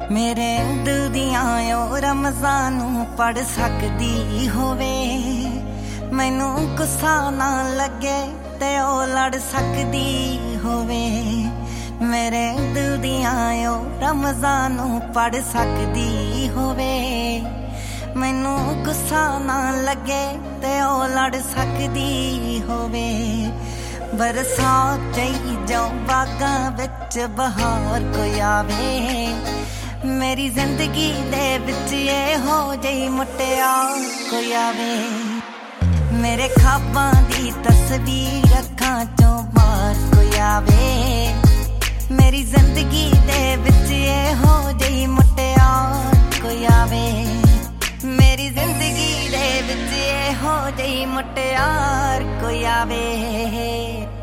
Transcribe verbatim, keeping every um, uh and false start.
मेरे दिल दियां ओ रमज़ानू पढ़ सकदी होवे, मैनू गुस्सा ना लगे ते ओ लड़ सकदी होवे। मेरे दिल दियां ओ रमज़ानू पढ़ सकदी होवे, मैनू गुस्सा ना लगे ते ओ लड़ सकदी होवे। बरसात चाही जाओ बागां विच बहार कोई आवे, मेरी जिंदगी दे विच ये हो जई मुटियार कोई आवे। मेरे ख्वाबां दी तस्वीर अखां चों बाहर कोई आवे, मेरी जिंदगी दे विच ये हो जई मुटियार कोई आवे। मेरी जिंदगी दे विच ये हो जई मुटियार कोई आवे।